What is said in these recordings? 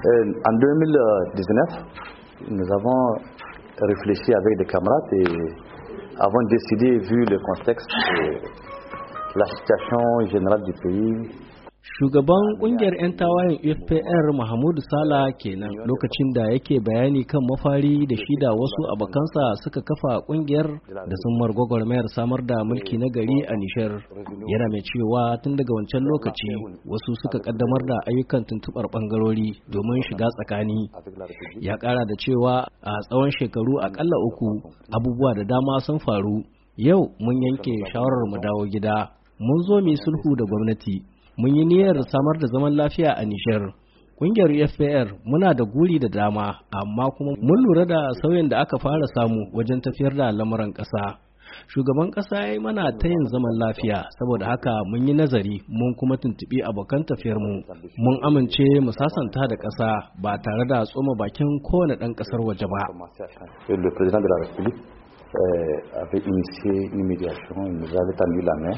En 2019, nous avons réfléchi avec des camarades et avons décidé, vu le contexte et la situation générale du pays. Shugaban kungiyar 'yan tawayen UFPR Mahmudu Sala kenan lokacin da yake bayani kan mafari da shi da wasu abokansa suka kafa kungiyar da sun gwagwarmayar samar da mulki na gari a Nishar. Yana mai cewa tun daga wancan lokaci wasu suka kaddamar da ayyukan tuntubar bangarori domin shiga tsakani. Ya kara da cewa a tsawon shekaru akalla 3 abubuwa da dama sun faru. Yau mun yanke shawarar mu dawo gida. Mun zo mu yi sulhu da gwamnati. Mun yi niyyar samar da zaman lafiya a Nijar. Ƙungiyar UFPR muna da guri da dama, amma kuma mun lura da sauyin da aka fara samu wajen tafiyar da lamuran ƙasa. Shugaban ƙasa ya yi mana ta yin zaman lafiya, saboda haka mun yi nazari mun kuma tuntuɓi abokan tafiyarmu. Mun amince mu sasanta da ƙasa ba tare da tsoma bakin kowane ɗan ƙasar waje ba. Le président de la République avait initié une médiation, il nous avait tendu la main.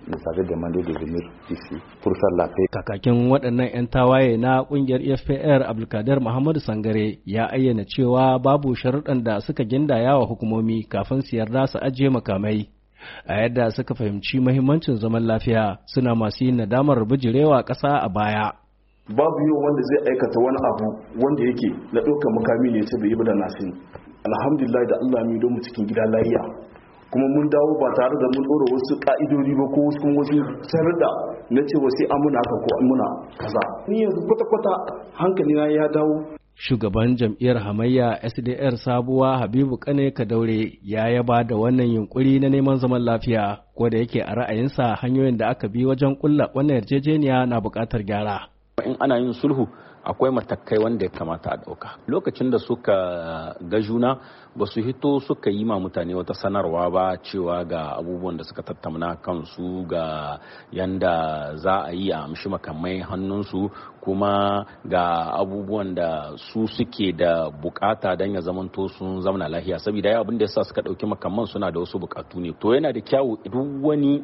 Kakakin waɗannan 'yan tawaye na ƙungiyar UFPR Abdulkadir Muhammadu Sangare ya ayyana cewa babu sharuɗan da suka gindaya wa hukumomi kafin su yarda su ajiye makamai. A yadda suka fahimci mahimmancin zaman lafiya suna masu yin nadamar bijirewa ƙasa a baya. Babu yau wanda zai aikata wani abu wanda yake na ɗaukar makami ne ta bai yi ba da nasini. Alhamdulillah da Allah mai domin cikin gida lafiya. Kuma mun dawo ba tare da mun ɗora wasu ƙa'idodi ba ko wasu sarda na cewa sai amuna haka ko amuna kaza. Ni yanzu kwata-kwata hankalina ya dawo. Shugaban jam'iyyar hamayya SDR Sabuwa Habibu Kane Kadaure ya yaba da wannan yunkuri na neman zaman lafiya, ko da yake a ra'ayinsa hanyoyin da aka bi wajen kulla wannan yarjejeniya na buƙatar gyara. In ana yin sulhu akwai matakai wanda ya kamata a ɗauka. Lokacin da suka ga juna ba su hito suka yi ma mutane wata sanarwa ba cewa ga abubuwan da suka tattauna kansu, ga yanda za a yi a amshi makamai hannunsu, kuma ga abubuwan da su suke da bukata don ya zamanto sun zamana lahiya. Saboda ya abin da yasa suka ɗauki makamman suna da wasu bukatu ne. To yana da kyawu duk wani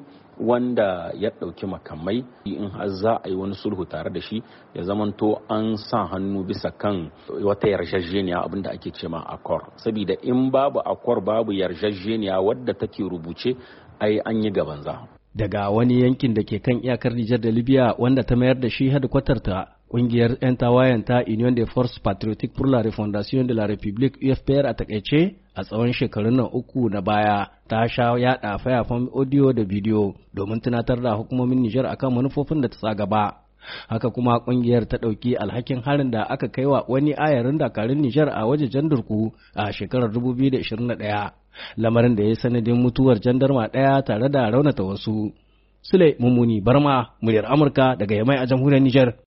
wanda ya ɗauki makamai in har za a yi wani sulhu tare da shi ya zamanto an sa hannu bisa kan wata yarjejeniya abinda ake ce ma accord. Saboda in babu accord babu yarjejeniya wadda take rubuce ai an yi gabanza. Daga wani yankin da ke kan iyakar Nijar da Libya wanda ta mayar da shi hedkwatarta, ƙungiyar 'yan tawayen ta Union des Forces Patriotiques pour la Refondation de la République UFPR a takaice a tsawon shekarun nan 3 na baya ta sha yaɗa fayafan audio da bidiyo domin tunatar da hukumomin Nijar akan manufofin da ta sa gaba. Haka kuma ƙungiyar ta ɗauki alhakin harin da aka kai wa wani ayarin dakarun Nijar a wajejen Durku a shekarar 2021, lamarin da ya sanadin mutuwar jandarma ɗaya tare da raunata wasu. Sule Mummuni Barma, muryar Amurka daga Yamai a jamhuriyar Nijar.